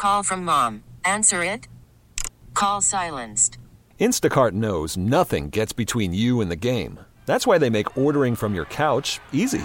Call from mom. Answer it. Call silenced. Instacart knows nothing gets between you and the game. That's why they make ordering from your couch easy.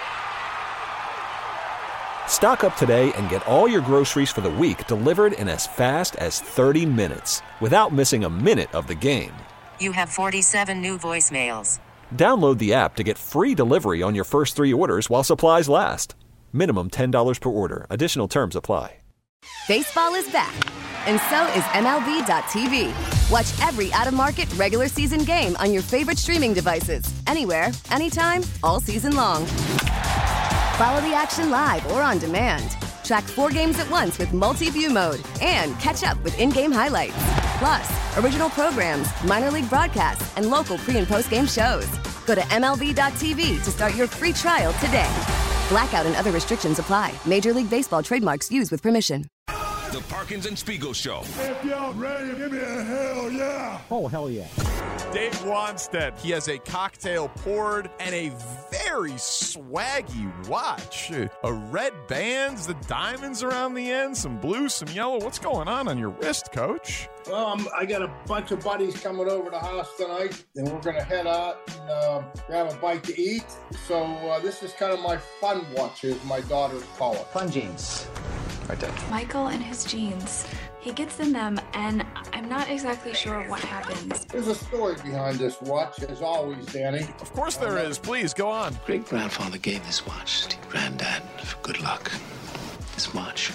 Stock up today and get all your groceries for the week delivered in as fast as 30 minutes without missing a minute of the game. You have 47 new voicemails. Download the app to get free delivery on your first 3 orders while supplies last. Minimum $10 per order. Additional terms apply. Baseball is back, and so is MLB.tv. Watch every out-of-market regular season game on your favorite streaming devices, anywhere, anytime, all season long. Follow the action live or on demand. Track 4 games at once with multi-view mode and catch up with in-game highlights. Plus, original programs, minor league broadcasts, and local pre- and post-game shows. Go to MLB.tv to start your free trial today. Blackout and other restrictions apply. Major League Baseball trademarks used with permission. The Parkins and Spiegel Show. If y'all ready, give me a hell yeah. Oh, hell yeah. Dave Wanstead, he has a cocktail poured and a very swaggy watch. A red bands, the diamonds around the end, some blue, some yellow. What's going on your wrist, Coach? Well, I got a bunch of buddies coming over to the house tonight, and we're going to head out and grab a bite to eat. So this is kind of my fun watch, as my daughters call it. Fun jeans. Right there. Michael and his jeans. He gets in them, and I'm not exactly sure what happens. There's a story behind this watch, as always, Danny. Of course there is. Please, go on. Great-grandfather gave this watch to your granddad for good luck. This watch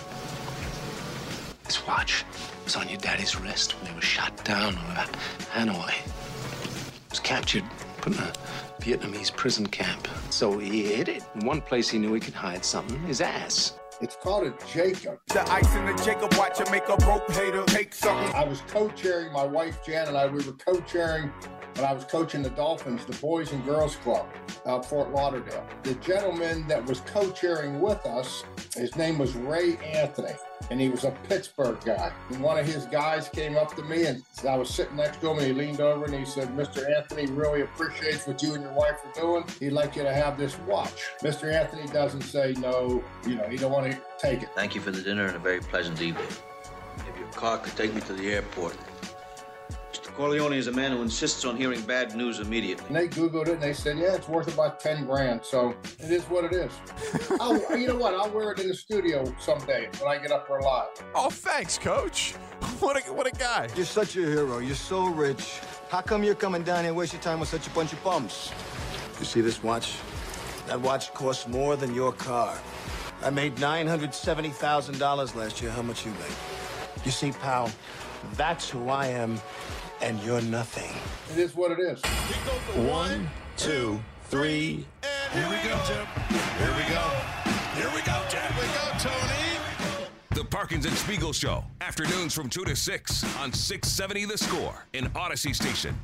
was on your daddy's wrist when they were shot down over Hanoi. He was captured, put in a Vietnamese prison camp. So he hid it. In one place he knew he could hide something, his ass. It's called a Jacob. The ice in the Jacob watch will make a broke hater take something. I was co-chairing, my wife Jan and I, we were co-chairing when I was coaching the Dolphins, the Boys and Girls Club out Fort Lauderdale. The gentleman that was co-chairing with us, his name was Ray Anthony, and he was a Pittsburgh guy. And one of his guys came up to me, and I was sitting next to him, and he leaned over and he said, Mr. Anthony really appreciates what you and your wife are doing. He'd like you to have this watch. Mr. Anthony doesn't say no, he don't want to take it. Thank you for the dinner and a very pleasant evening. If your car could take me to the airport. Mr. Corleone is a man who insists on hearing bad news immediately. And they Googled it and they said, yeah, it's worth about 10 grand. So it is what it is. You know what? I'll wear it in the studio someday when I get up for a live. Oh, thanks, Coach. What a guy. You're such a hero. You're so rich. How come you're coming down here and waste your time with such a bunch of bums? You see this watch? That watch costs more than your car. I made $970,000 last year. How much you make? You see, pal, that's who I am, and you're nothing. It is what it is. 1, 2, 3. And here we go, Jim. Here we go. Here we go, Jim. Here we go, Tony. The Parkins and Spiegel Show. Afternoons from 2 to 6 on 670 The Score in Odyssey Station.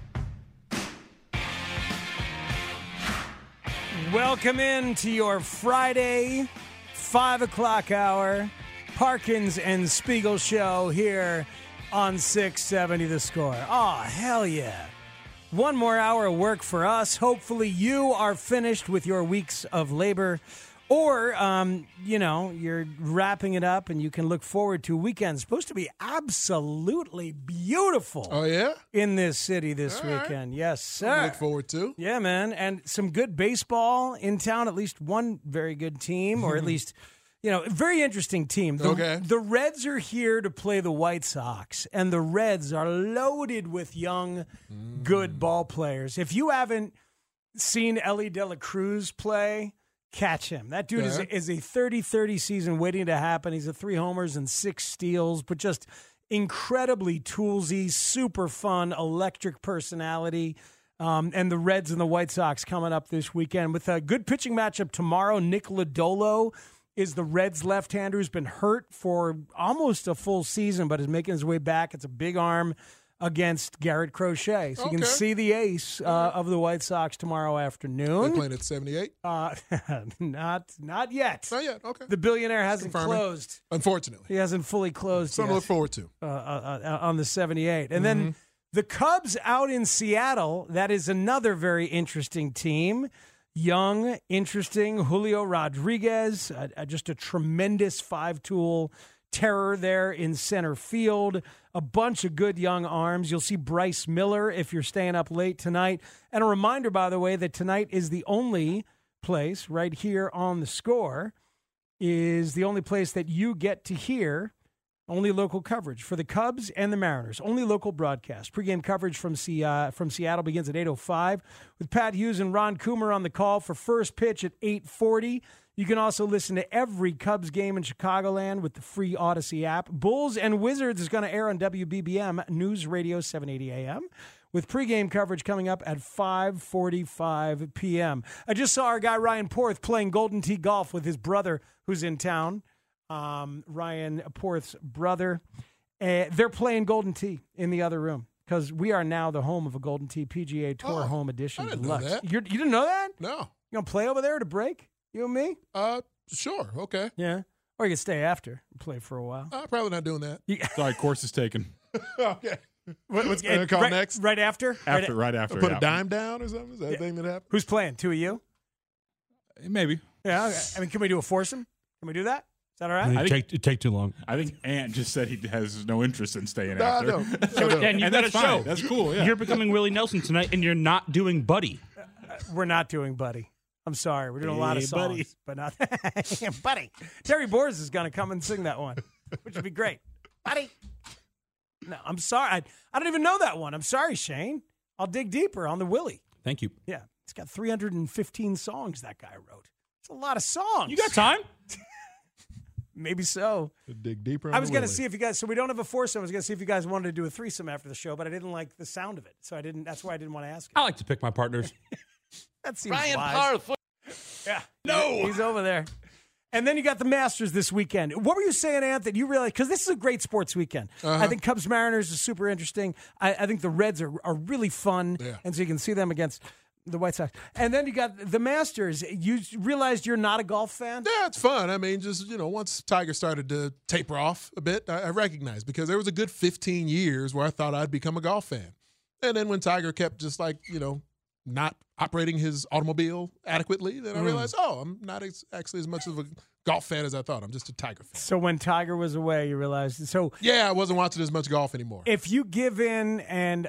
Welcome in to your Friday 5 o'clock hour, Parkins and Spiegel Show here on 670 The Score. Oh, hell yeah. One more hour of work for us. Hopefully you are finished with your weeks of labor, or, you're wrapping it up and you can look forward to a weekend. It's supposed to be absolutely beautiful. Oh, yeah? In this city this weekend. Right. Yes, sir. Look forward to. Yeah, man. And some good baseball in town, at least one very good team, or at least, a very interesting team. The Reds are here to play the White Sox, and the Reds are loaded with young, good ball players. If you haven't seen Ellie De La Cruz play, catch him. That dude is a 30-30 season waiting to happen. He's a 3 homers and 6 steals, but just incredibly toolsy, super fun, electric personality. And the Reds and the White Sox coming up this weekend with a good pitching matchup tomorrow. Nick Lodolo is the Reds left-hander who's been hurt for almost a full season, but is making his way back. It's a big arm against Garrett Crochet. So you can see the ace of the White Sox tomorrow afternoon. They're playing at 78? Not yet. Not yet, okay. The billionaire hasn't closed. Unfortunately. He hasn't fully closed Something to look forward to. On the 78. And then the Cubs out in Seattle, that is another very interesting team. Young, interesting, Julio Rodriguez, just a tremendous 5-tool terror there in center field. A bunch of good young arms. You'll see Bryce Miller if you're staying up late tonight. And a reminder, by the way, that tonight is the only place right here on The Score is the only place that you get to hear only local coverage for the Cubs and the Mariners. Only local broadcast. Pre-game coverage from Seattle begins at 8:05 with Pat Hughes and Ron Coomer on the call for first pitch at 8:40. You can also listen to every Cubs game in Chicagoland with the free Odyssey app. Bulls and Wizards is going to air on WBBM News Radio 780 AM with pregame coverage coming up at 5:45 p.m. I just saw our guy Ryan Porth playing Golden Tee golf with his brother who's in town. Ryan Porth's brother. They're playing Golden Tee in the other room because we are now the home of a Golden Tee PGA Tour Home Edition. I didn't Deluxe. know that. You didn't know that? No. You going to play over there to break? You and me? Sure. Okay. Yeah. Or you can stay after and play for a while. Probably not doing that. Sorry, course is taken. Okay. What's call right, next? Right after? Right after. Put a dime down or something? Is that a thing that happened? Who's playing? Two of you? Maybe. Yeah. Okay. I mean, can we do a foursome? Can we do that? Is that all right? It'd take too long. I think Ant just said he has no interest in staying No, after. no. And you've got a that's show. fine. That's cool. Yeah. You're becoming Willie Nelson tonight, and you're not doing Buddy. We're not doing Buddy. I'm sorry. We're doing a lot of Hey, songs, Buddy. but not Buddy. Terry Bors is going to come and sing that one, which would be great. Buddy. No, I'm sorry. I don't even know that one. I'm sorry, Shane. I'll dig deeper on the Willie. Thank you. Yeah, it's got 315 songs that guy wrote. It's a lot of songs. You got time? Maybe so. Dig deeper. I was going to see if you guys. So we don't have a foursome. I was going to see if you guys wanted to do a threesome after the show, but I didn't like the sound of it, so I didn't. That's why I didn't want to ask. I like to pick my partners. That seems Ryan wise. Parr. Yeah. No. He's over there. And then you got the Masters this weekend. What were you saying, Ant, that you realize, because this is a great sports weekend. I think Cubs Mariners is super interesting. I think the Reds are really fun. Yeah. And so you can see them against the White Sox. And then you got the Masters. You realized you're not a golf fan? Yeah, it's fun. I mean, just, once Tiger started to taper off a bit, I recognized, because there was a good 15 years where I thought I'd become a golf fan. And then when Tiger kept just not operating his automobile adequately, then I realized, I'm not actually as much of a golf fan as I thought. I'm just a Tiger fan. So when Tiger was away, you realized. So yeah, I wasn't watching as much golf anymore. If you give in and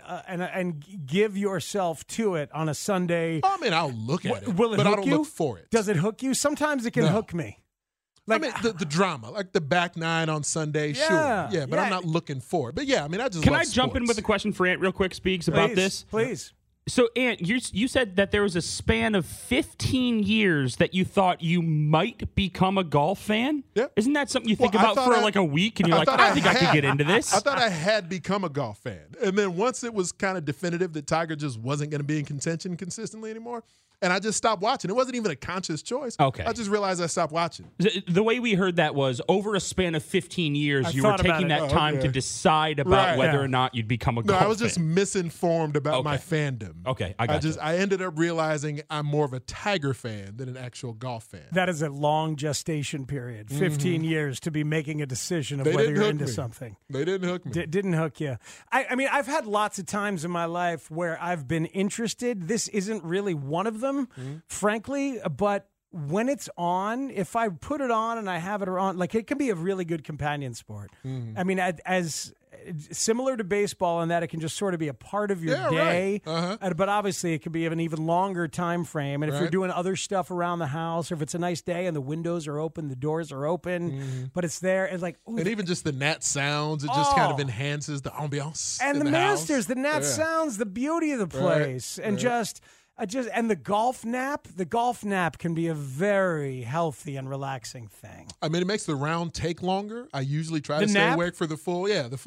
give yourself to it on a Sunday, I mean, I'll look at it, will it but hook I don't you? look for it. Does it hook you? Sometimes it can hook me. Like, I mean, the drama, like the back nine on Sunday, sure. Yeah, but I'm not looking for it. But yeah, I mean, I just Can love I jump in sports. with a question for Ant real quick, Speaks, about this? Please. So, Ant, you said that there was a span of 15 years that you thought you might become a golf fan? Yeah. Isn't that something you think Well, I about thought for like a week and you're like, thought I think I could get into this? I thought I had become a golf fan. And then once it was kind of definitive that Tiger just wasn't going to be in contention consistently anymore, and I just stopped watching. It wasn't even a conscious choice. Okay. I just realized I stopped watching. The way we heard that was over a span of 15 years, you were thought about taking it. that time to decide about whether or not you'd become a No, golf I was just fan. misinformed about my fandom. Okay, I got I ended up realizing I'm more of a Tiger fan than an actual golf fan. That is a long gestation period, 15 years to be making a decision of They whether didn't you're hook into me. something. They didn't hook me. Didn't hook you. I mean, I've had lots of times in my life where I've been interested. This isn't really one of them, frankly, but when it's on, if I put it on and I have it on, like it can be a really good companion sport. I mean, as similar to baseball in that it can just sort of be a part of your day, but obviously it can be of an even longer time frame. And if you're doing other stuff around the house, or if it's a nice day and the windows are open, the doors are open, but it's there, it's like, ooh, And even just the Nat sounds, it just kind of enhances the ambiance. and in the house. Masters, the Nat sounds, the beauty of the place, and just and the golf nap. The golf nap can be a very healthy and relaxing thing. I mean, it makes the round take longer. I usually try The to stay nap? awake for the full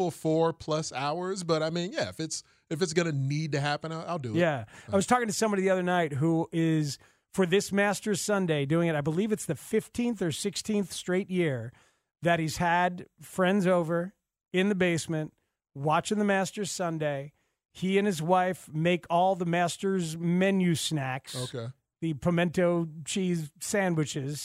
4+ hours. But I mean, yeah, if it's gonna need to happen, I'll do it. Yeah, I was talking to somebody the other night who is for this Masters Sunday doing it. I believe it's the 15th or 16th straight year that he's had friends over in the basement watching the Masters Sunday. He and his wife make all the Masters menu snacks. Okay. The pimento cheese sandwiches.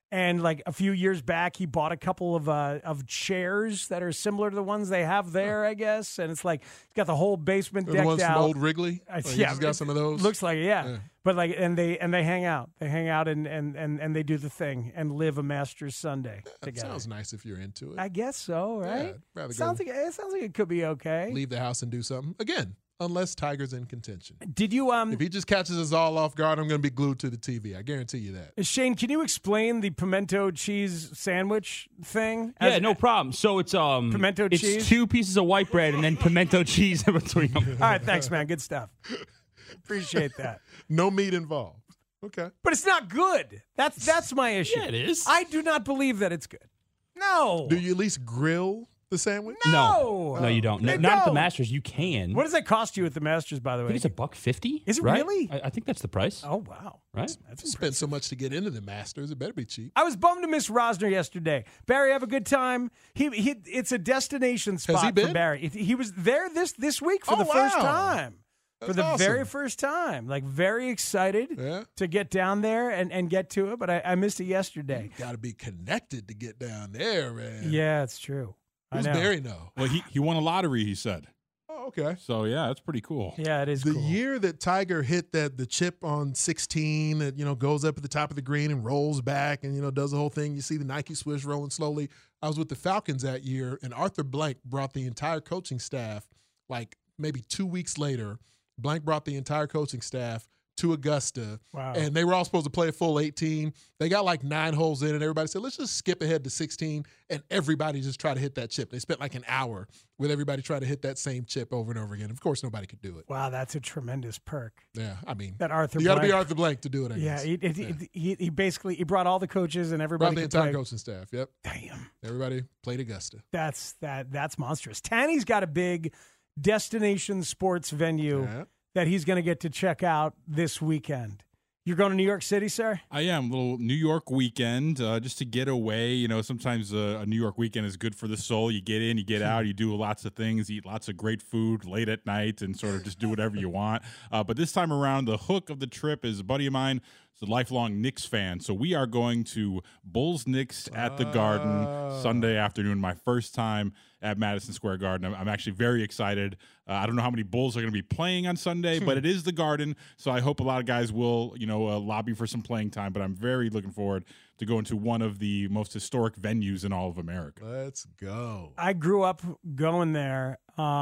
And like a few years back, he bought a couple of chairs that are similar to the ones they have there, I guess. And it's like he's got the whole basement decked the ones out. from Old Wrigley. Yeah, he's got some of those. Looks like it, yeah. But like, and they hang out. They hang out and they do the thing and live a Masters Sunday together. Sounds nice if you're into it. I guess so, right? Yeah, rather sounds like it could be okay. Leave the house and do something again. Unless Tiger's in contention. Did you if he just catches us all off guard, I'm going to be glued to the TV. I guarantee you that. Shane, can you explain the pimento cheese sandwich thing? Yeah, no problem. So it's pimento cheese. It's 2 pieces of white bread and then pimento cheese in between them. All right, thanks, man. Good stuff. Appreciate that. No meat involved. Okay, but it's not good. That's my issue. Yeah, it is. I do not believe that it's good. No. Do you at least grill the sandwich? No, you don't. Not at the Masters. You can. What does that cost you at the Masters? By the way, I think it's $150. Is it right? really? I think that's the price. Oh wow! Right. That's spent so much to get into the Masters. It better be cheap. I was bummed to miss Rosner yesterday. Barry, have a good time. It's a destination spot for Barry. He was there this week for the first time. That's for the awesome. very first time. Like, very excited to get down there and get to it, but I missed it yesterday. You got to be connected to get down there, man. Yeah, it's true. Who's Barry know? Well, he won a lottery, he said. Oh, okay. So, yeah, that's pretty cool. Yeah, it is the cool. year that Tiger hit the chip on 16 that, goes up at the top of the green and rolls back and, does the whole thing. You see the Nike swoosh rolling slowly. I was with the Falcons that year, and Arthur Blank brought the entire coaching staff, like maybe 2 weeks later. Blank brought the entire coaching staff to Augusta, and they were all supposed to play a full 18. They got like 9 holes in, and everybody said, let's just skip ahead to 16, and everybody just tried to hit that chip. They spent like an hour with everybody trying to hit that same chip over and over again. Of course, nobody could do it. Wow, that's a tremendous perk. Yeah, I mean, that Arthur you got to be Arthur Blank to do it, I guess. Yeah, he basically brought all the coaches and everybody. Brought the entire coaching staff, yep. Damn. Everybody played Augusta. That's monstrous. Tanny's got a big destination sports venue that he's going to get to check out this weekend. You're going to New York City, sir? I am. A little New York weekend just to get away. Sometimes a New York weekend is good for the soul. You get in, you get out, you do lots of things, eat lots of great food late at night, and sort of just do whatever you want. But this time around, the hook of the trip is a buddy of mine. He's a lifelong Knicks fan. So we are going to Bulls-Knicks at the Garden Sunday afternoon, my first time at Madison Square Garden. I'm actually very excited. I don't know how many Bulls are going to be playing on Sunday, but it is the Garden, so I hope a lot of guys will, lobby for some playing time, but I'm very looking forward to going to one of the most historic venues in all of America. Let's go. I grew up going there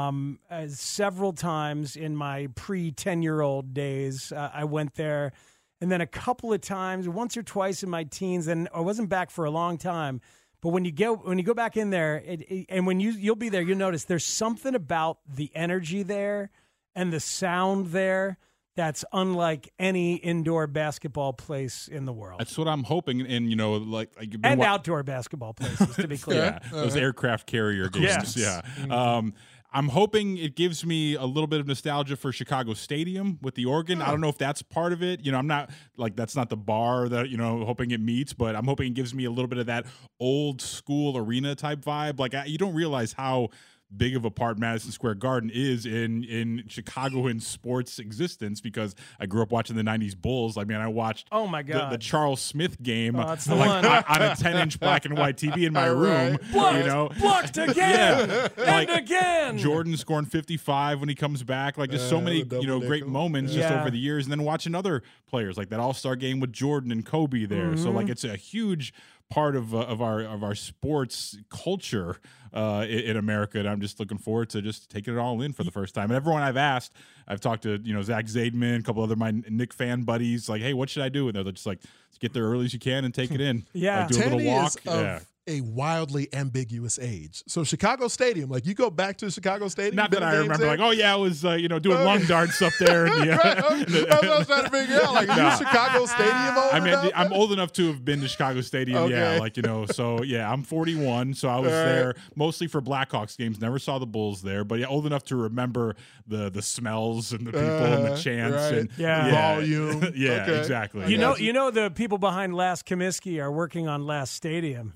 several times in my pre-10-year-old days. I went there, and then a couple of times, once or twice in my teens, and I wasn't back for a long time. But when you go back in there, and when you'll be there, you'll notice there's something about the energy there and the sound there that's unlike any indoor basketball place in the world. That's what I'm hoping, and outdoor basketball places, to be clear. Yeah, those aircraft carrier games. Yes. Yeah. Mm-hmm. I'm hoping it gives me a little bit of nostalgia for Chicago Stadium with the organ. I don't know if that's part of it. I'm not that's not the bar that, hoping it meets, but I'm hoping it gives me a little bit of that old school arena type vibe. Like, you don't realize how big of a part Madison Square Garden is in Chicagoan sports existence, because I grew up watching the 90s Bulls. I mean, I watched the Charles Smith game on a 10-inch black and white TV in my room. Blocked again and again. Jordan scoring 55 when he comes back. Like, just so many great moments just over the years. And then watching other players, like that All-Star game with Jordan and Kobe there. So, like, it's a huge part of our sports culture in America, and I'm just looking forward to just taking it all in for the first time. And everyone I've asked, I've talked to Zach Zaidman, a couple other my Knick fan buddies, like, hey, what should I do? And they're just like, get there early as you can and take it in. Yeah, do a little walk. A wildly ambiguous age. So Chicago Stadium, like, you go back to Chicago Stadium. Not that I remember, like, oh yeah, I was doing lung darts up there. That's what I was trying to figure out. Like, you Chicago Stadium old? I mean, I'm old enough to have been to Chicago Stadium. Okay. Yeah, so yeah, I'm 41, so I was there mostly for Blackhawks games. Never saw the Bulls there, but old enough to remember the smells and the people and the chants and volume. Yeah, exactly. You know, the people behind Last Comiskey are working on Last Stadium. They are.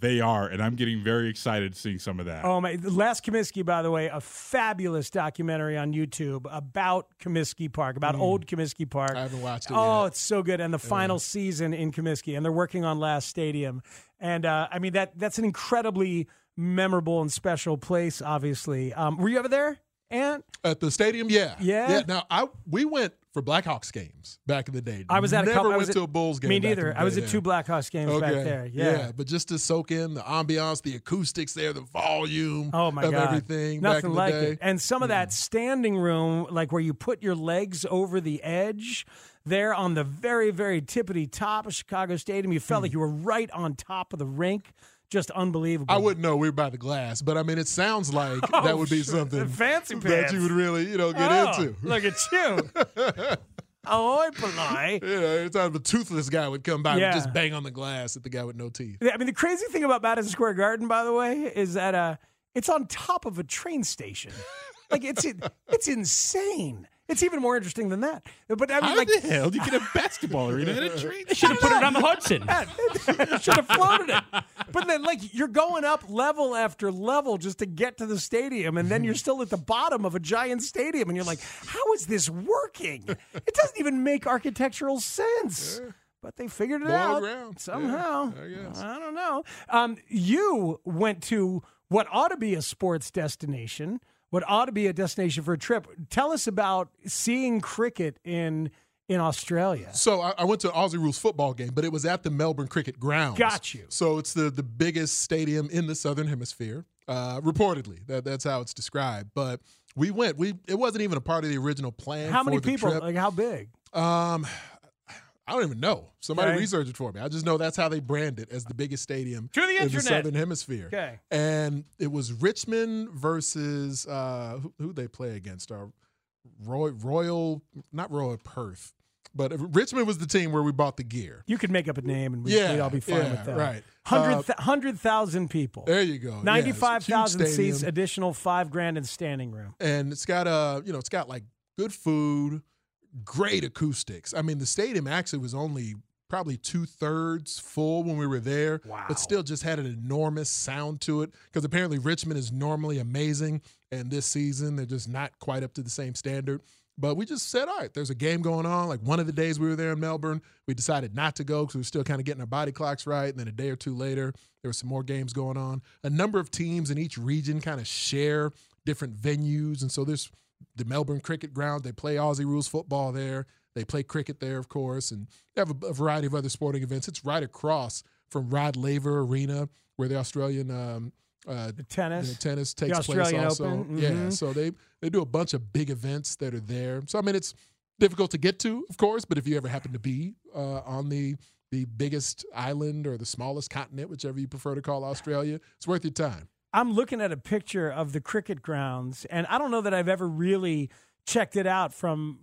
are, and I'm getting very excited seeing some of that. Oh my! Last Comiskey, by the way, a fabulous documentary on YouTube about Comiskey Park, about old Comiskey Park. I haven't watched it Oh, yet. it's so good. And the final season in Comiskey, and they're working on Last Stadium. And I mean, that's an incredibly memorable and special place, obviously. Were you ever there, Ant? At the stadium? Yeah. Yeah? Now, we went for Blackhawks games back in the day. I was at Never a couple. went to a Bulls game. Me back in neither. the I was day at 2 Blackhawks games back there. Yeah. But just to soak in the ambiance, the acoustics there, the volume of everything back in Nothing the like day. it. And some of that standing room, like where you put your legs over the edge, there on the very, very tippity top of Chicago Stadium, you felt like you were right on top of the rink. Just unbelievable. I wouldn't know. We were by the glass, but I mean, it sounds like that would be something fancy that pants. you would really, get into. Look at you. Ahoy, Polai. Every time a toothless guy would come by, Yeah. and just bang on the glass at the guy with no teeth. I mean, the crazy thing about Madison Square Garden, by the way, is that it's on top of a train station. Like it's insane. It's even more interesting than that. But I mean, How the hell do you get a basketball arena in a train? They should have put it on the Hudson. Should have floated it. But then, you're going up level after level just to get to the stadium, and then you're still at the bottom of a giant stadium, and you're like, how is this working? It doesn't even make architectural sense. But they figured it out ground. somehow. Yeah, I guess. I don't know. You went to what ought to be a sports destination, what ought to be a destination for a trip. Tell us about seeing cricket in Australia. So I went to an Aussie Rules football game, but it was at the Melbourne Cricket Grounds. Got you. So it's the biggest stadium in the Southern Hemisphere, reportedly. That's how it's described. But we went. It wasn't even a part of the original plan. How many for the people? trip. Like how big? I don't even know. Somebody Okay. researched it for me. I just know that's how they brand it, as the biggest stadium To the in the internet. Southern Hemisphere. Okay. And it was Richmond versus who they play against? Royal Perth. But Richmond was the team where we bought the gear. You could make up a name and we'd all be fine with that. Right. 100,000 people. There you go. 95,000 Yeah, it's a huge seats, stadium. additional $5,000 in standing room. And it's got it's got like good food, great acoustics. I mean, the stadium actually was only probably 2/3 full when we were there, but still just had an enormous sound to it, because apparently Richmond is normally amazing, and this season they're just not quite up to the same standard. But we just said, all right, there's a game going on. Like one of the days we were there in Melbourne, we decided not to go because we were still kind of getting our body clocks right. And then a day or two later, there were some more games going on. A number of teams in each region kind of share different venues. And so there's the Melbourne Cricket Ground. They play Aussie Rules football there. They play cricket there, of course. And they have a variety of other sporting events. It's right across from Rod Laver Arena, where the Australian the tennis takes the place Australian also. Open. Mm-hmm. Yeah, so they do a bunch of big events that are there. So, I mean, it's difficult to get to, of course, but if you ever happen to be on the biggest island or the smallest continent, whichever you prefer to call Australia, it's worth your time. I'm looking at a picture of the cricket grounds, and I don't know that I've ever really checked it out from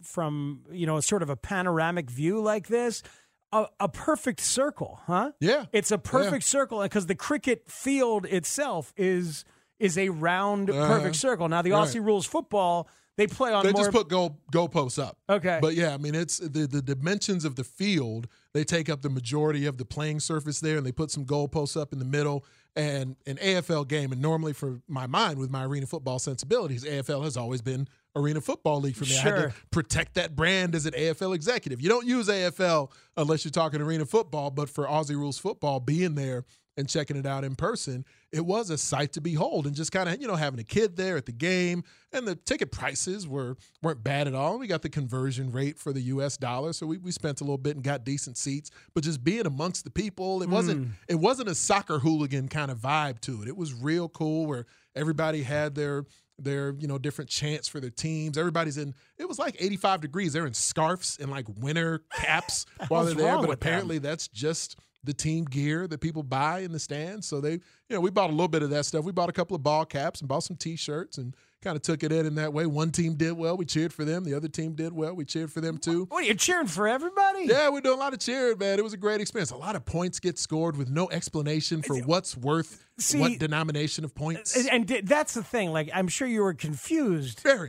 sort of a panoramic view like this. A perfect circle, huh? Yeah. It's a perfect circle because the cricket field itself is a round, perfect circle. Now, the Aussie Rules football, they play on They more... just put goalposts up. Okay. But, yeah, I mean, it's the dimensions of the field, they take up the majority of the playing surface there, and they put some goalposts up in the middle. And an AFL game, and normally for my mind, with my arena football sensibilities, AFL has always been Arena Football League for me. Sure. I had to protect that brand as an AFL executive. You don't use AFL unless you're talking arena football, but for Aussie Rules football, being there and checking it out in person, it was a sight to behold. And just kind of, having a kid there at the game, and the ticket prices weren't bad at all. We got the conversion rate for the U.S. dollar, so we spent a little bit and got decent seats. But just being amongst the people, it wasn't a soccer hooligan kind of vibe to it. It was real cool, where everybody had their different chants for their teams. Everybody's it was like 85 degrees. They're in scarves and like winter caps while they're there. But apparently that's just the team gear that people buy in the stands. So we bought a little bit of that stuff. We bought a couple of ball caps and bought some T-shirts and kind of took it in that way. One team did well, we cheered for them. The other team did well, we cheered for them too. What, you're cheering for everybody? Yeah, we're doing a lot of cheering, man. It was a great experience. A lot of points get scored with no explanation for what's worth what denomination of points. And that's the thing. Like, I'm sure you were confused. Very.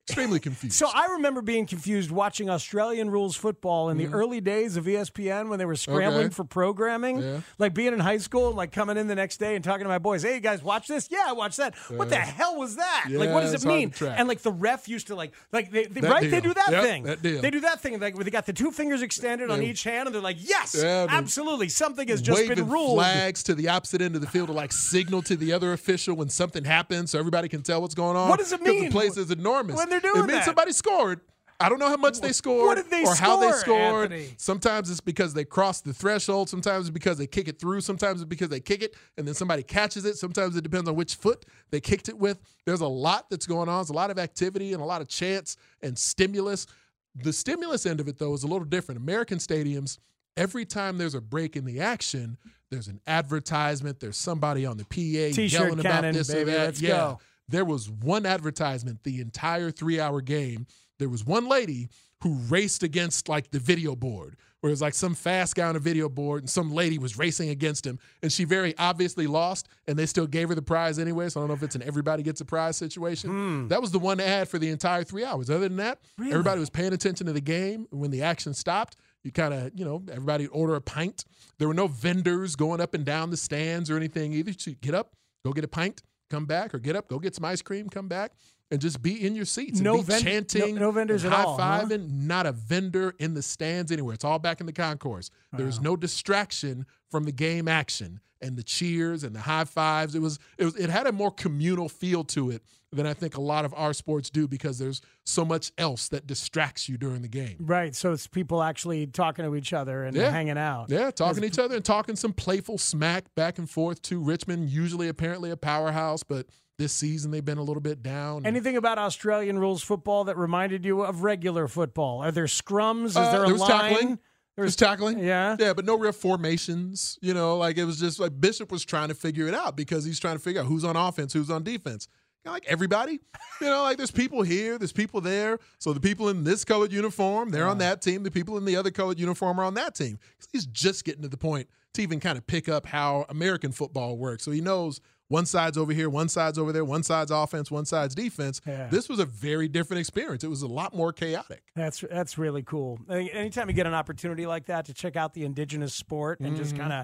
extremely confused. So I remember being confused watching Australian rules football in the early days of ESPN when they were scrambling for programming. Like being in high school and like coming in the next day and talking to my boys, hey, you guys watch this? Yeah, I watched that. What the hell was that? Like, what does it mean? And like the ref used to like they do that thing. They do that thing like where they got the two fingers extended on each hand and they're like, yes, absolutely. Something has just been ruled. Flags to the opposite end of the field to like signal to the other official when something happens so everybody can tell what's going on. What does it mean? Because the place is enormous. When they're doing it means somebody scored. I don't know how much they scored what did they or how they scored. Anthony? Sometimes it's because they crossed the threshold. Sometimes it's because they kick it through. Sometimes it's because they kick it and then somebody catches it. Sometimes it depends on which foot they kicked it with. There's a lot that's going on. There's a lot of activity and a lot of chance and stimulus. The stimulus end of it, though, is a little different. American stadiums, every time there's a break in the action, there's an advertisement. There's somebody on the PA T-shirt yelling cannon, about this baby, or that. let's go. There was one advertisement the entire 3-hour game. There was one lady who raced against like the video board, where it was like some fast guy on a video board and some lady was racing against him, and she very obviously lost, and they still gave her the prize anyway. So I don't know if it's an everybody gets a prize situation. That was the one ad for the entire 3 hours. Other than that, everybody was paying attention to the game. When the action stopped, you kind of, everybody would order a pint. There were no vendors going up and down the stands or anything either. So you get up, go get a pint, come back, or get up, go get some ice cream, come back, and just be in your seats and be chanting, no vendors and at all, high-fiving. Not a vendor in the stands anywhere. It's all back in the concourse. There's no distraction from the game action and the cheers and the high fives. It had a more communal feel to it than I think a lot of our sports do, because there's so much else that distracts you during the game. Right, so it's people actually talking to each other and hanging out. Yeah, talking to each other and talking some playful smack back and forth to Richmond, usually apparently a powerhouse, but this season they've been a little bit down. Anything about Australian rules football that reminded you of regular football? Are there scrums? Is there a line? Tackling. There was tackling. Yeah, but no real formations. Like it was just like Bishop was trying to figure it out, because he's trying to figure out who's on offense, who's on defense. Like everybody, like there's people here, there's people there. So the people in this colored uniform, they're on that team. The people in the other colored uniform are on that team. He's just getting to the point to even kind of pick up how American football works. So he knows one side's over here, one side's over there, one side's offense, one side's defense. Yeah. This was a very different experience. It was a lot more chaotic. That's really cool. Anytime you get an opportunity like that to check out the indigenous sport and just kind of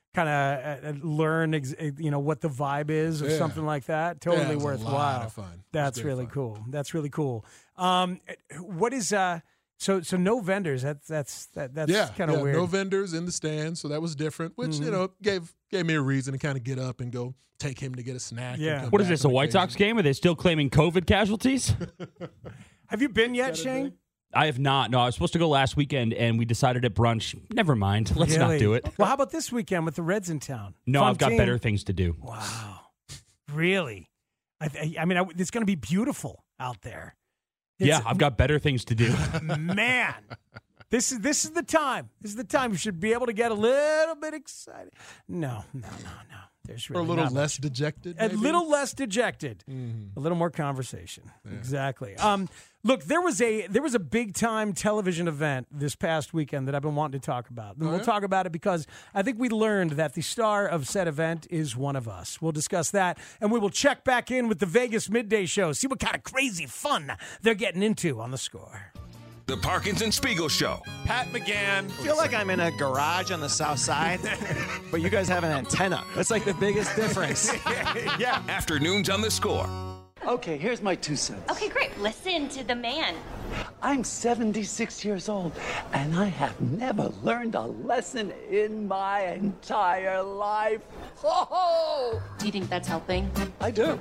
learn, what the vibe is of something like that, totally worthwhile. A lot of fun. That's really cool. That's really cool. What is so no vendors? That's kind of weird. No vendors in the stands, so that was different. Which gave me a reason to kind of get up and go take him to get a snack. Yeah. What is this? A White Sox game? Are they still claiming COVID casualties? Have you been yet, Shane? I have not. No, I was supposed to go last weekend, and we decided at brunch, never mind. Let's not do it. Well, how about this weekend with the Reds in town? No, Fun I've got team. better things to do. Wow. Really? I mean, it's going to be beautiful out there. I've got better things to do. Man, this is the time. This is the time you should be able to get a little bit excited. No. There's really or a little not less much. dejected. A little less dejected. A little more conversation. Yeah. Exactly. Look, there was a big time television event this past weekend that I've been wanting to talk about. And we'll talk about it because I think we learned that the star of said event is one of us. We'll discuss that, and we will check back in with the Vegas Midday Show, see what kind of crazy fun they're getting into on The Score. The Parkins and Spiegel Show. Pat McGann. I feel like I'm in a garage on the south side, but you guys have an antenna. That's like the biggest difference. Yeah. Afternoons on The Score. Okay, here's my 2 cents. Okay, great. Listen to the man. I'm 76 years old, and I have never learned a lesson in my entire life. Oh! Do you think that's helping? I do.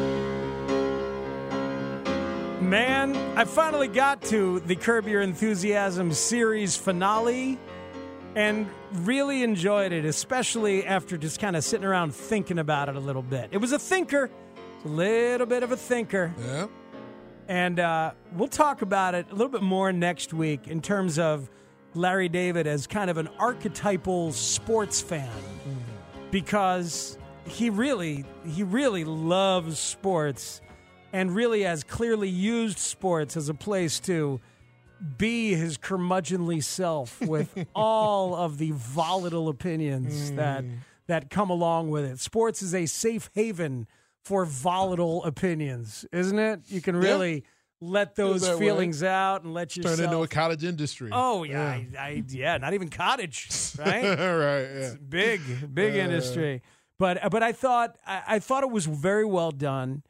Man, I finally got to the Curb Your Enthusiasm series finale and really enjoyed it, especially after just kind of sitting around thinking about it a little bit. It was a thinker, a little bit of a thinker. Yeah. And we'll talk about it a little bit more next week in terms of Larry David as kind of an archetypal sports fan, because he really loves sports and really has clearly used sports as a place to be his curmudgeonly self with all of the volatile opinions that come along with it. Sports is a safe haven for volatile opinions, isn't it? You can really let those that feelings out and let yourself turn into a cottage industry. Oh yeah, yeah, not even cottage, right? Right, yeah. It's big industry. But I thought it was very well done,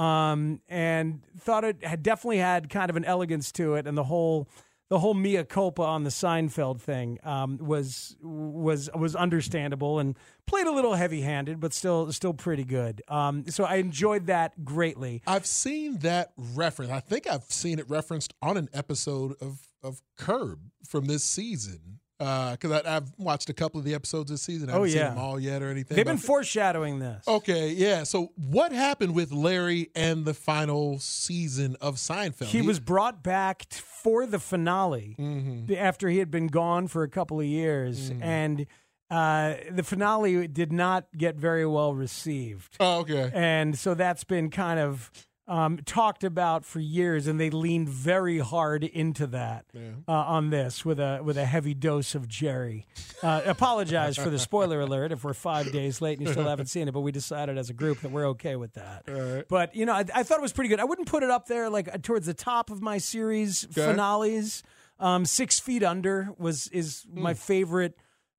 and thought it had definitely had kind of an elegance to it, and the whole mea culpa on the Seinfeld thing was understandable and played a little heavy-handed, but still pretty good. So I enjoyed that greatly. I've seen that reference. I think I've seen it referenced on an episode of Curb from this season. Because I've watched a couple of the episodes this season. I haven't seen them all yet or anything. They've been foreshadowing this. Okay, yeah. So what happened with Larry and the final season of Seinfeld? He was brought back for the finale after he had been gone for a couple of years, and the finale did not get very well received. Oh, okay. And so that's been kind of talked about for years, and they leaned very hard into that on this with a heavy dose of Jerry. Apologize for the spoiler alert if we're 5 days late and you still haven't seen it, but we decided as a group that we're okay with that. Right. But I thought it was pretty good. I wouldn't put it up there like towards the top of my series finales. 6 Feet Under is my favorite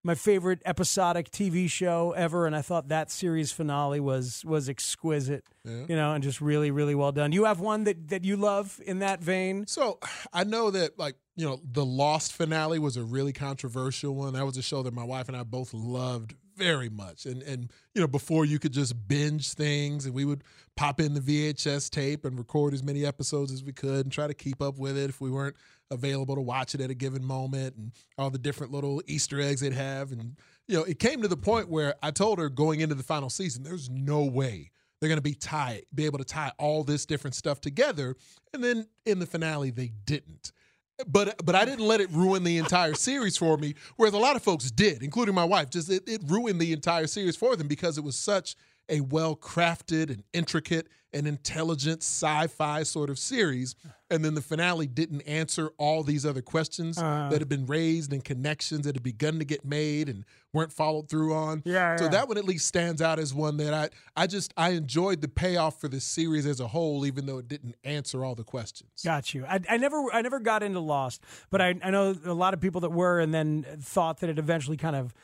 episodic TV show ever, and I thought that series finale was exquisite, and just really, really well done. You have one that you love in that vein? So I know that, the Lost finale was a really controversial one. That was a show that my wife and I both loved very much. And before you could just binge things, and we would pop in the VHS tape and record as many episodes as we could and try to keep up with it if we weren't available to watch it at a given moment, and all the different little Easter eggs they'd have. And, it came to the point where I told her going into the final season, there's no way they're going to be able to tie all this different stuff together. And then in the finale, they didn't. But I didn't let it ruin the entire series for me, whereas a lot of folks did, including my wife. Just it ruined the entire series for them because it was such a well-crafted and intricate and intelligent sci-fi sort of series. And then the finale didn't answer all these other questions that had been raised and connections that had begun to get made and weren't followed through on. So that one at least stands out as one that I enjoyed the payoff for the series as a whole, even though it didn't answer all the questions. Got you. I never got into Lost, but I know a lot of people that were, and then thought that it eventually kind of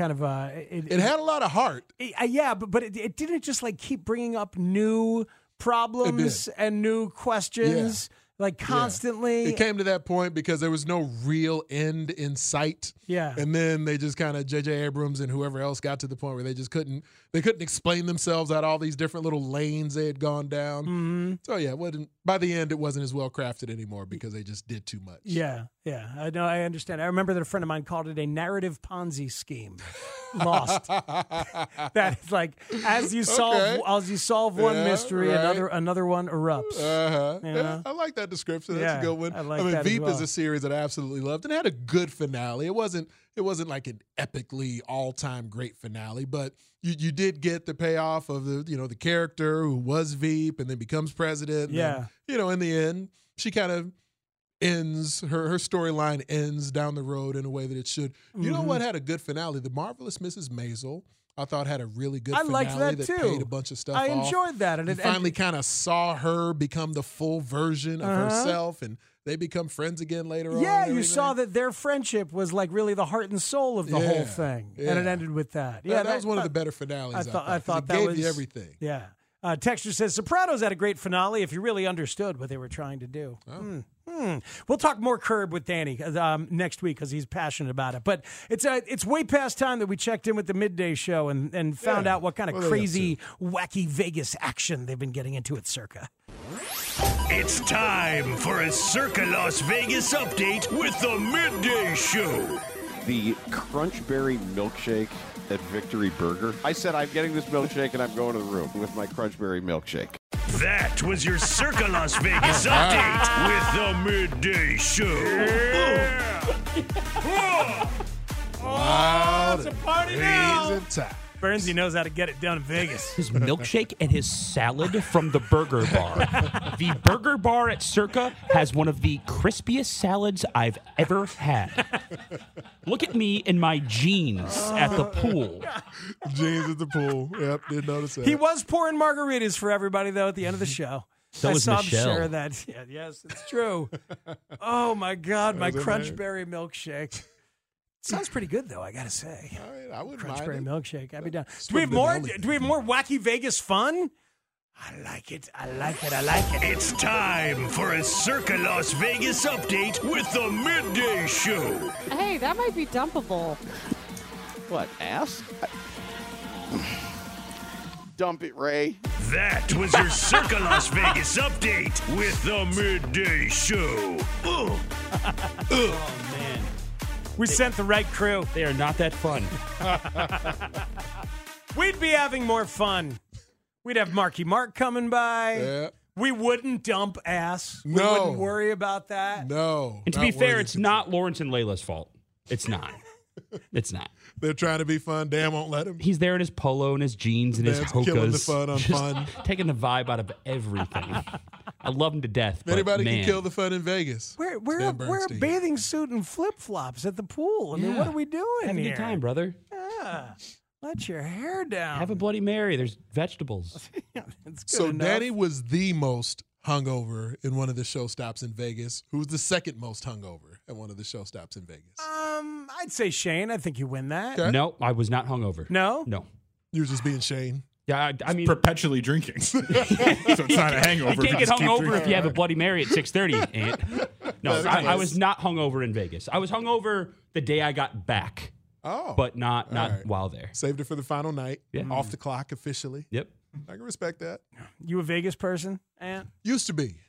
it had a lot of heart. But it didn't just keep bringing up new problems and new questions constantly. It came to that point because there was no real end in sight. Yeah. And then they just kind of J.J. Abrams and whoever else got to the point where they just couldn't explain themselves out all these different little lanes they had gone down. Mm-hmm. So by the end it wasn't as well crafted anymore because they just did too much. Yeah. I know. I understand. I remember that a friend of mine called it a narrative Ponzi scheme. Lost. That is as you solve one mystery, another one erupts. Yeah, I like that description. That's a good one. I like Veep is a series that I absolutely loved and it had a good finale. It wasn't like an epically all-time great finale, but you did get the payoff of the character who was Veep and then becomes president. Yeah. And, in the end, she kind of ends her storyline ends down the road in a way that it should. You know what had a good finale? The Marvelous Mrs. Maisel, I thought, had a really good finale. I liked that too. Paid a bunch of stuff off. I enjoyed that. And finally kind of saw her become the full version of herself, and they become friends again later on. Yeah, you saw that their friendship was really the heart and soul of the whole thing, and it ended with that. Yeah, that was one of the better finales. I thought that gave you everything. Yeah. Texture says, Sopranos had a great finale if you really understood what they were trying to do. We'll talk more Curb with Danny next week because he's passionate about it. But it's way past time that we checked in with the Midday Show and found out what kind of crazy, wacky Vegas action they've been getting into at Circa. It's time for a Circa Las Vegas update with the Midday Show. The Crunchberry milkshake at Victory Burger. I said I'm getting this milkshake and I'm going to the room with my Crunchberry milkshake. That was your Circa Las Vegas update with the Midday Show. Yeah. Wow, it's a party now. Time. Bernsey knows how to get it done in Vegas. His milkshake and his salad from the Burger Bar. The Burger Bar at Circa has one of the crispiest salads I've ever had. Look at me in my jeans at the pool. Jeans at the pool. Yep, didn't notice that. He was pouring margaritas for everybody, though, at the end of the show. So I is saw him Michelle. share that. Yeah, yes, it's true. Oh my God, my Crunchberry milkshake. Sounds pretty good though, I gotta say. All right, I wouldn't Crunchberry mind milkshake. I'd be down. This Do we have wouldn't more? be the Do we have more wacky Vegas fun? I like it. I like it. I like it. It's time for a Circa Las Vegas update with the Midday Show. Hey, that might be dumpable. What, ass? Dump it, Ray. That was your Circa Las Vegas update with the Midday Show. Oh, man. We sent the right crew. They are not that fun. We'd be having more fun. We'd have Marky Mark coming by. Yeah. We wouldn't dump ass. We No. wouldn't worry about that. No. And to not be fair, worthy it's not Lawrence and Layla's fault. It's not. It's not. They're trying to be fun. Dan won't let him. He's there in his polo and his jeans and his Dan's hokas. killing the fun on just fun. taking the vibe out of everything. I love him to death. But Anybody man, can kill the fun in Vegas. Wear Dan a Bernstein. bathing suit and flip flops at the pool. I mean, Yeah. what are we doing have a here? good time, brother. Yeah. Let your hair down. Have a Bloody Mary. There's vegetables. It's good So enough. Danny was the most hungover in one of the show stops in Vegas. Who's the second most hungover at one of the show stops in Vegas? I'd say Shane. I think you win that. Okay. No, I was not hungover. No? No. You were just being Shane. Yeah, I mean, Perpetually drinking. So it's not a hangover. you can't if get just keep hungover drinking. if you have a Bloody Mary at 6:30, Ant. No, That's I was not hungover in Vegas. I was hungover the day I got back, Oh. but not All right. while there. Saved it for the final night. Yeah. Off the clock officially. Yep. I can respect that. You a Vegas person, Ant? Used to be.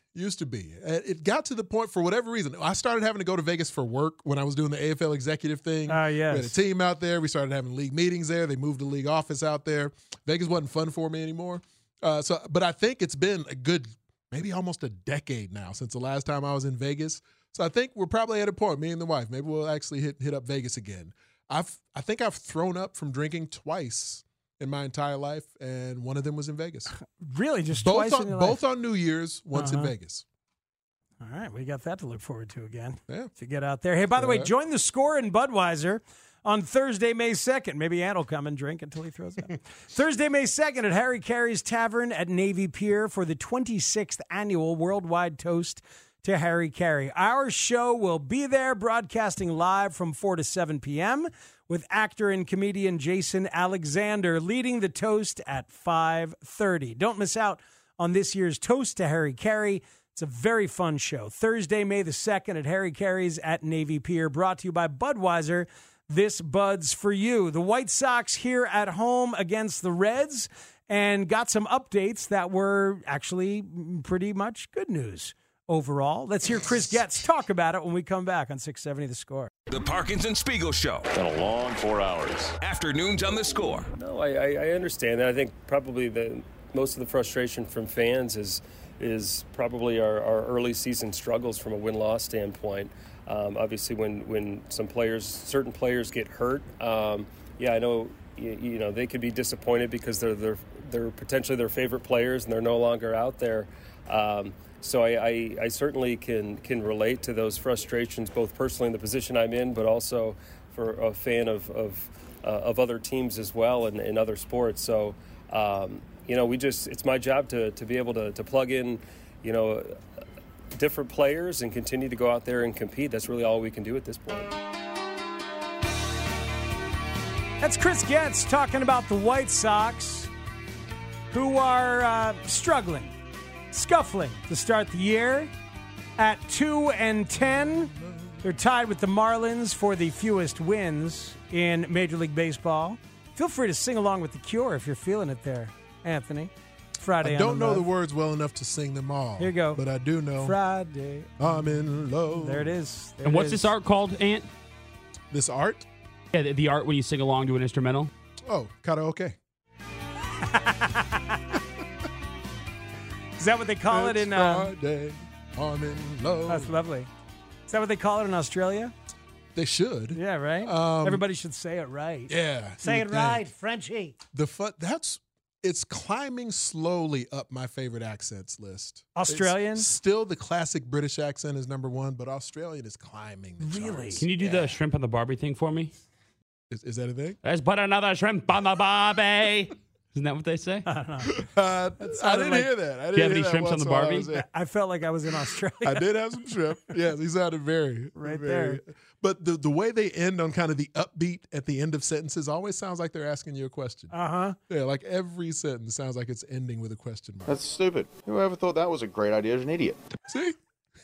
It got to the point, for whatever reason, I started having to go to Vegas for work when I was doing the AFL executive thing. Yes. We had a team out there. We started having league meetings there. They moved the league office out there. Vegas wasn't fun for me anymore. But I think it's been a good, maybe almost a decade now since the last time I was in Vegas. So I think we're probably at a point, me and the wife, maybe we'll actually hit up Vegas again. I think I've thrown up from drinking twice in my entire life, and one of them was in Vegas. Really? Just both twice on, in your both life? on New Year's, once in Uh-huh. Vegas. All right, we got that to look forward to again. Yeah. To get out there. Hey, by the way, Yeah. join the Score in Budweiser on Thursday, May 2nd. Maybe Ant will come and drink until he throws up. Thursday, May 2nd at Harry Carey's Tavern at Navy Pier for the 26th annual Worldwide Toast to Harry Carey. Our show will be there, broadcasting live from 4 to 7 p.m. with actor and comedian Jason Alexander leading the toast at 5:30. Don't miss out on this year's Toast to Harry Carey. It's a very fun show. Thursday, May the 2nd at Harry Carey's at Navy Pier, brought to you by Budweiser. This Bud's for you. The White Sox here at home against the Reds, and got some updates that were actually pretty much good news overall. Let's hear Chris Getz talk about it when we come back on 670 The Score. The Parkinson Spiegel Show. Been a long 4 hours. Afternoons on The Score. No, I understand that. I think probably most of the frustration from fans is probably our early season struggles from a win-loss standpoint. Obviously, when certain players get hurt, I know you know they could be disappointed because they're potentially their favorite players and they're no longer out there. So I certainly can relate to those frustrations, both personally in the position I'm in, but also for a fan of other teams as well and in other sports. So, it's my job to be able to plug in, different players and continue to go out there and compete. That's really all we can do at this point. That's Chris Getz talking about the White Sox, who are struggling, scuffling to start the year at 2-10. They're tied with the Marlins for the fewest wins in Major League Baseball. Feel free to sing along with The Cure if you're feeling it there, Anthony. Friday. I don't know love. the words well enough to sing them all. Here you go. But I do know. Friday. I'm in love. There it is. There And it what's is. this art called, Ant? This art? Yeah, the art when you sing along to an instrumental. Oh, karaoke. Is that what they call it in? Friday. I'm in love. That's lovely. Is that what they call it in Australia? They should. Yeah, right. Everybody should say it right. Yeah. Say you it would right, think. Frenchie. It's climbing slowly up my favorite accents list. Australian? It's still the classic British accent is number one, but Australian is climbing the charts. Can you do the shrimp on the Barbie thing for me? Is that a thing? Let's put another shrimp on the Barbie. Isn't that what they say? I don't know. I didn't hear that. Do you have any shrimps on the Barbie? I felt like I was in Australia. I did have some shrimp. Yes, he sounded very there. But the way they end on kind of the upbeat at the end of sentences always sounds like they're asking you a question. Uh-huh. Yeah, like every sentence sounds like it's ending with a question mark. That's stupid. Whoever thought that was a great idea is an idiot. See?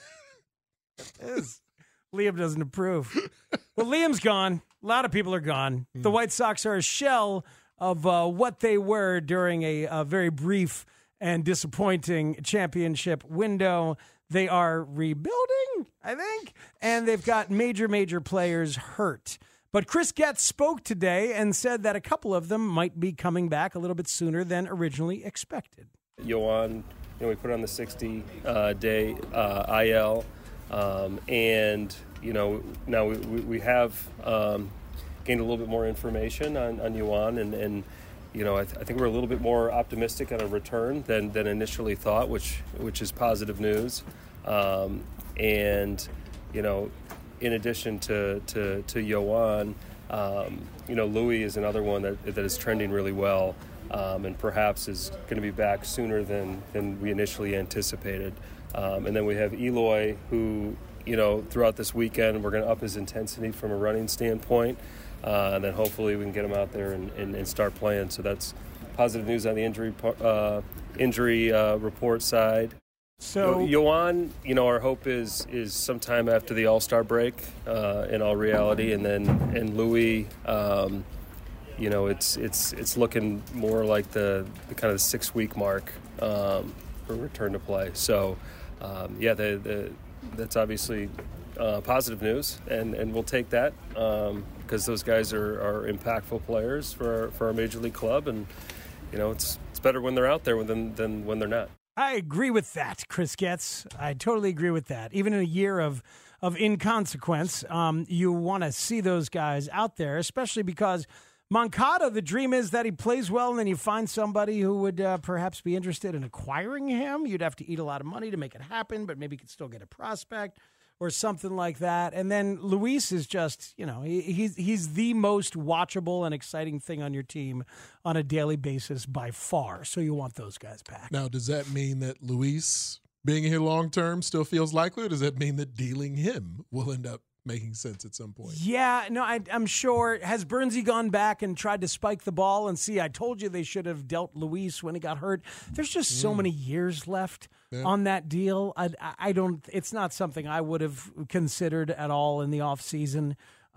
Liam doesn't approve. Well, Liam's gone. A lot of people are gone. The White Sox are a shell of what they were during a very brief and disappointing championship window. They are rebuilding, I think, and they've got major players hurt. But Chris Getz spoke today and said that a couple of them might be coming back a little bit sooner than originally expected. Yoan, we put on the 60-day IL, and now we have gained a little bit more information on Yoan, and I think we're a little bit more optimistic on a return than initially thought, which is positive news. In addition to Yoan, Louis is another one that is trending really well, and perhaps is going to be back sooner than we initially anticipated. And then we have Eloy, who, throughout this weekend, we're going to up his intensity from a running standpoint. And then hopefully we can get him out there and start playing. So that's positive news on the injury report side. So Yoan, our hope is sometime after the All-Star break, in all reality, and Louis, it's looking more like the kind of the 6-week mark for return to play. So that's obviously positive news, and we'll take that. Because those guys are impactful players for our major league club, and it's better when they're out there than when they're not. I agree with that, Chris Getz. I totally agree with that. Even in a year of inconsequence, you want to see those guys out there, especially because Moncada, the dream is that he plays well, and then you find somebody who would perhaps be interested in acquiring him. You'd have to eat a lot of money to make it happen, but maybe you could still get a prospect or something like that. And then Luis is just, he's the most watchable and exciting thing on your team on a daily basis by far. So you want those guys back. Now, does that mean that Luis being here long term still feels likely, or does that mean that dealing him will end up making sense at some point? Yeah, no, I'm sure. Has Bernsey gone back and tried to spike the ball and see, I told you they should have dealt Luis when he got hurt. There's just so many years left on that deal. I don't, it's not something I would have considered at all in the offseason.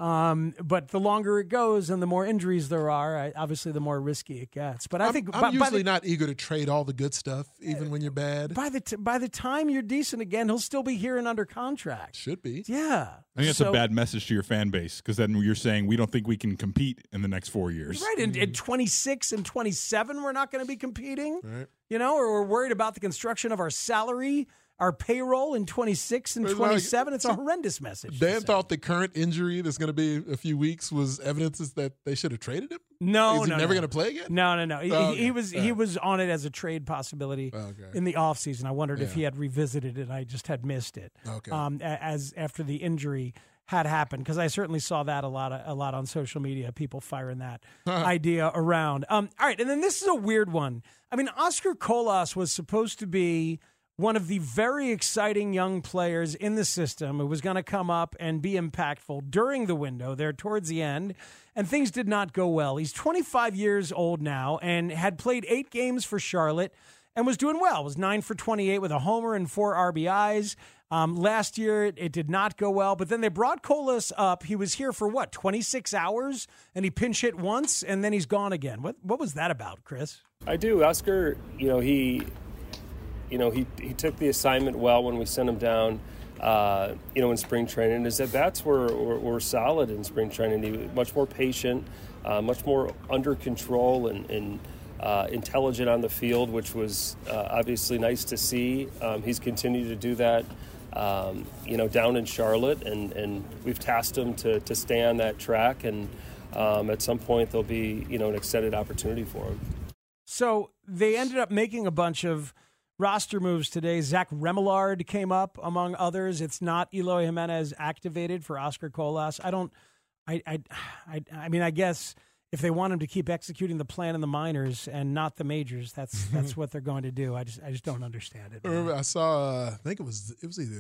But the longer it goes and the more injuries there are, obviously the more risky it gets. But I think I'm usually not eager to trade all the good stuff, even when you're bad. By the time you're decent again, he'll still be here and under contract. Should be. Yeah. I think that's a bad message to your fan base, because then you're saying we don't think we can compete in the next 4 years. Right. In 26 and 27, we're not going to be competing. Right. Or we're worried about the construction of our salary, our payroll in 26 and 27. It's a horrendous message. Dan thought the current injury that's going to be a few weeks was evidence that they should have traded him? No, Is he never going to play again? No. He was on it as a trade possibility in the offseason. I wondered if he had revisited it. I just had missed it. Okay. As after the injury had happened, because I certainly saw that a lot on social media, people firing that idea around. All right, and then this is a weird one. I mean, Oscar Colas was supposed to be one of the very exciting young players in the system who was going to come up and be impactful during the window there towards the end, and things did not go well. He's 25 years old now and had played 8 games for Charlotte and was doing well. Was 9 for 28 with a homer and 4 RBIs. Last year, it did not go well, but then they brought Colas up. He was here for 26 hours, and he pinch hit once, and then he's gone again. What was that about, Chris? I do. Oscar, he took the assignment well when we sent him down, in spring training. His at-bats were solid in spring training. He was much more patient, much more under control and intelligent on the field, which was obviously nice to see. He's continued to do that, down in Charlotte, and we've tasked him to stay on that track, and at some point there'll be, an extended opportunity for him. So they ended up making a bunch of roster moves today. Zach Remillard came up, among others. It's not Eloy Jimenez activated for Oscar Colas. I mean, I guess if they want him to keep executing the plan in the minors and not the majors, that's what they're going to do. I just don't understand it. Remember, I saw. I think it was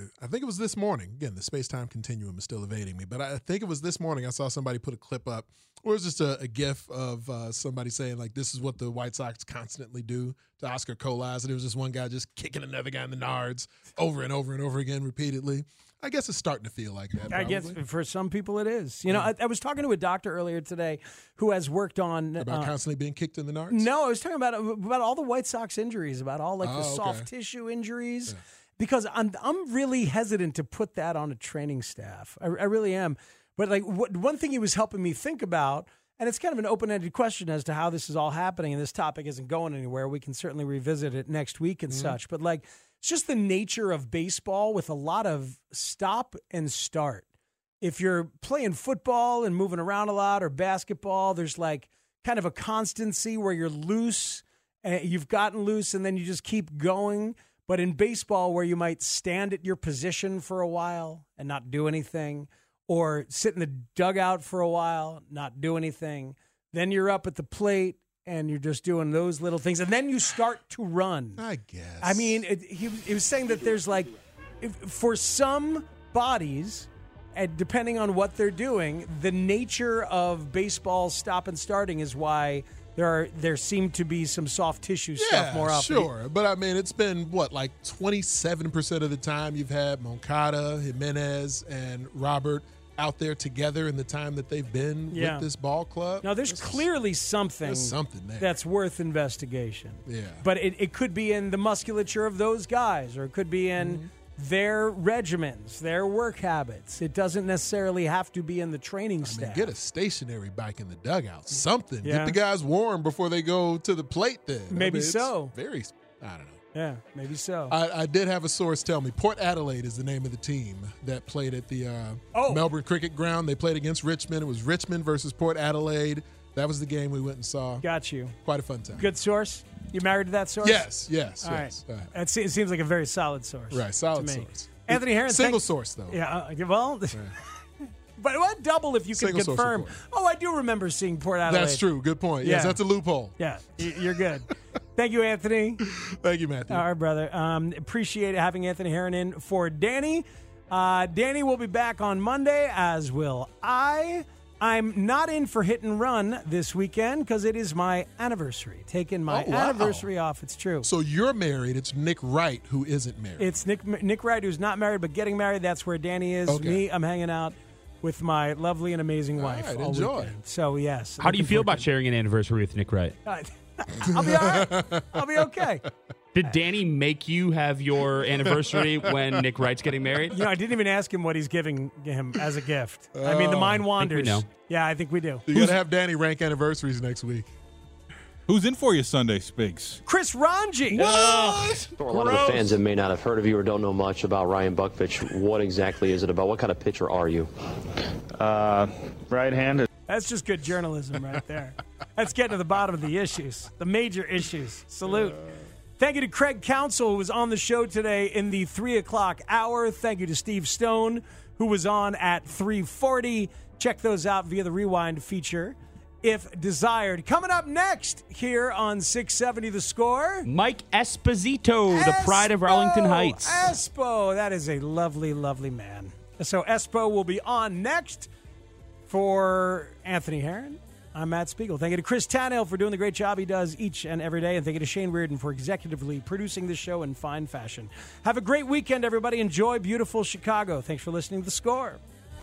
this morning. Again, the space-time continuum is still evading me, but I think it was this morning. I saw somebody put a clip up, or it was just a GIF of somebody saying like, "This is what the White Sox constantly do to Oscar Colas," and it was just one guy just kicking another guy in the nards over and over and over again repeatedly. I guess it's starting to feel like that. Probably. I guess for some people it is. You know, I was talking to a doctor earlier today who has worked on about constantly being kicked in the nards. No, I was talking about all the White Sox injuries, about all the soft tissue injuries, because I'm really hesitant to put that on a training staff. I really am. But like one thing he was helping me think about, and it's kind of an open-ended question as to how this is all happening, and this topic isn't going anywhere. We can certainly revisit it next week and such. But like, it's just the nature of baseball with a lot of stop and start. If you're playing football and moving around a lot, or basketball, there's like kind of a constancy where you're loose, you've gotten loose, and then you just keep going. But in baseball, where you might stand at your position for a while and not do anything, or sit in the dugout for a while, not do anything, then you're up at the plate, and you're just doing those little things, and then you start to run. I guess. I mean, he was saying that there's like, for some bodies, and depending on what they're doing, the nature of baseball stop and starting is why there seem to be some soft tissue stuff more often. Sure. But I mean, it's been like 27% of the time you've had Moncada, Jimenez, and Robert out there together in the time that they've been with this ball club. Now, there's clearly something there that's worth investigation. Yeah. But it could be in the musculature of those guys, or it could be in their regimens, their work habits. It doesn't necessarily have to be in the training staff. Get a stationary bike in the dugout. Something. Yeah. Get the guys warm before they go to the plate then. Maybe so. Very, I don't know. Yeah, maybe so. I did have a source tell me Port Adelaide is the name of the team that played at the Melbourne Cricket Ground. They played against Richmond. It was Richmond versus Port Adelaide. That was the game we went and saw. Got you. Quite a fun time. Good source? You married to that source? Yes. All right. It seems like a very solid source. Right, solid source. Anthony Herron. Single source, though. Yeah, well... But what double if you can confirm? Oh, I do remember seeing Port Adelaide. That's true. Good point. Yes, that's a loophole. Yeah, you're good. Thank you, Anthony. Thank you, Matthew. All right, brother. Appreciate having Anthony Herron in for Danny. Danny will be back on Monday, as will I. I'm not in for Hit and Run this weekend because it is my anniversary. Taking my anniversary off. It's true. So you're married. It's Nick Wright who isn't married. It's Nick Wright who's not married but getting married. That's where Danny is. Okay. Me, I'm hanging out with my lovely and amazing wife. All right, all enjoy. Weekend. So, yes. How do you feel about sharing an anniversary with Nick Wright? I'll be all right. I'll be okay. Did Danny make you have your anniversary when Nick Wright's getting married? I didn't even ask him what he's giving him as a gift. I mean, the mind wanders. I think we know. Yeah, I think we do. You got to have Danny rank anniversaries next week. Who's in for you Sunday, Spigs? Chris Ranji. What? For a lot of the fans that may not have heard of you or don't know much about Ryan Buckfitch, what exactly is it about? What kind of pitcher are you? Right-handed. That's just good journalism right there. That's getting to the bottom of the issues, the major issues. Salute. Thank you to Craig Counsell, who was on the show today in the 3 o'clock hour. Thank you to Steve Stone, who was on at 3:40. Check those out via the Rewind feature, if desired. Coming up next here on 670 The Score, Mike Esposito, the pride of Arlington Heights. Espo, that is a lovely, lovely man. So Espo will be on next. For Anthony Herron, I'm Matt Spiegel. Thank you to Chris Tannehill for doing the great job he does each and every day. And thank you to Shane Reardon for executively producing this show in fine fashion. Have a great weekend, everybody. Enjoy beautiful Chicago. Thanks for listening to The Score.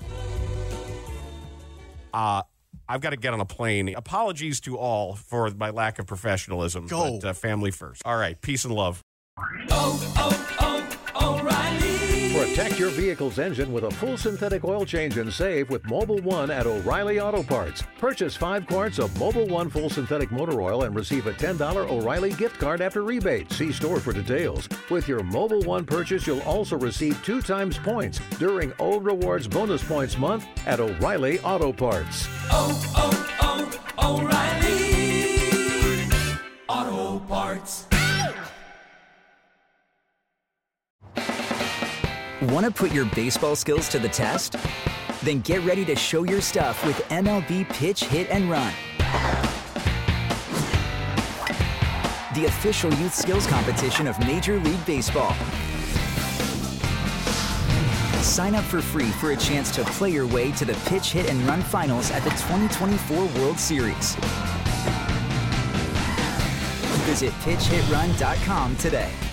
I've got to get on a plane. Apologies to all for my lack of professionalism. Go. But family first. All right. Peace and love. O'Reilly. Protect your vehicle's engine with a full synthetic oil change and save with Mobil 1 at O'Reilly Auto Parts. Purchase 5 quarts of Mobil 1 full synthetic motor oil and receive a $10 O'Reilly gift card after rebate. See store for details. With your Mobil 1 purchase, you'll also receive 2 times points during O Rewards Bonus Points Month at O'Reilly Auto Parts. O'Reilly Auto Parts. Want to put your baseball skills to the test? Then get ready to show your stuff with MLB Pitch, Hit, and Run. the official youth skills competition of Major League Baseball. Sign up for free for a chance to play your way to the Pitch, Hit, and Run finals at the 2024 World Series. Visit pitchhitrun.com today.